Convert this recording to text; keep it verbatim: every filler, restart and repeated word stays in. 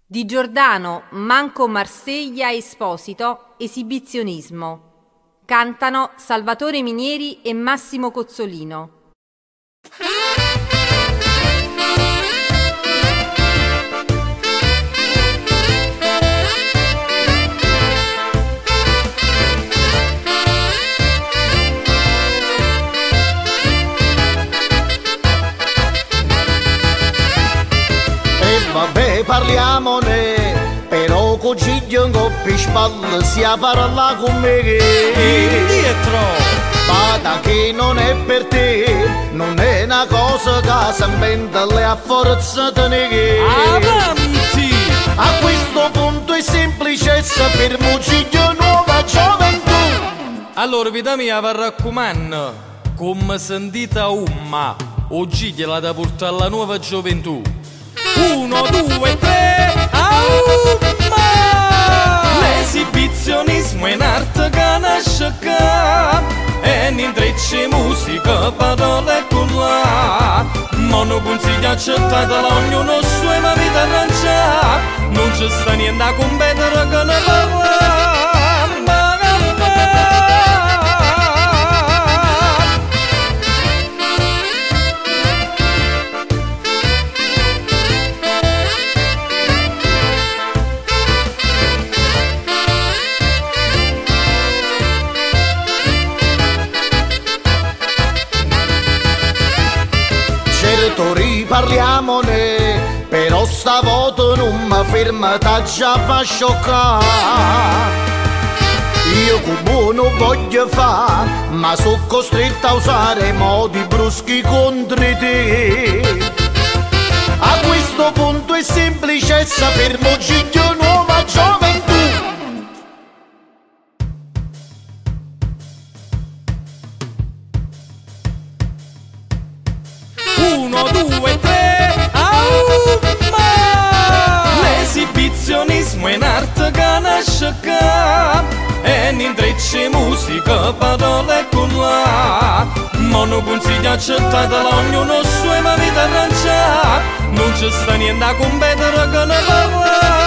Di Giordano, Manco Marsiglia Esposito, esibizionismo. Cantano Salvatore Minieri e Massimo Cozzolino. Vabbè, parliamone, però cuciglio in coppia spalle si parla con me. Indietro! Bada che non è per te, non è una cosa che si inventa le a forza di negare. Avanti! A questo punto è semplice sapere muciglio nuova gioventù. Allora, vita mia, vi raccomando, come sentita umma, oggi gliela da portare alla nuova gioventù. Uno, due, tre, aumma! L'esibizionismo è un'arte che nasce qua e in intrecci musica, parole e culla. Ma non consiglio accettatela, ognuno sua vita arrangia. Non c'è sta niente a competere che ne parla. Riparliamone, però stavolta non mi ferma, t'ha già fa scioccare. Io con buono voglio fare, ma sono costretta a usare modi bruschi contro te. A questo punto è semplice saper muciglio nuova gioventù. Uno, due, tre, aumma! L'esibizionismo è un'arte che nasce qua e in intrecci musica, parole e culla. Ma non consiglio accettatela, ognuno sua vita arrangia. Non c'è sta niente a competere che ne parla.